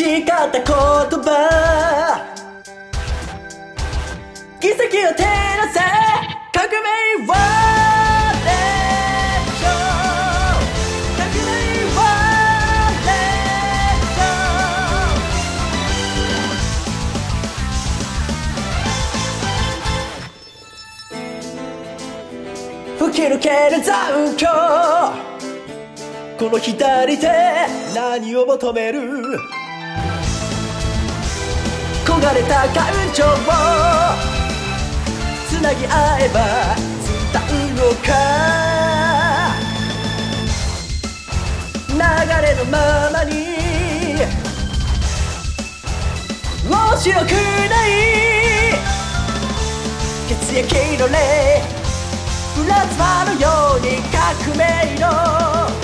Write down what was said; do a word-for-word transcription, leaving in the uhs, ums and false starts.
誓った言葉、奇跡を照らせ革命はレッド、革命はレッド、吹き抜ける残響、この左手何を求める、焦がれた感情をつなぎ合えば伝うのか、流れのままに面白くない血液の霊、プラズマのように革命の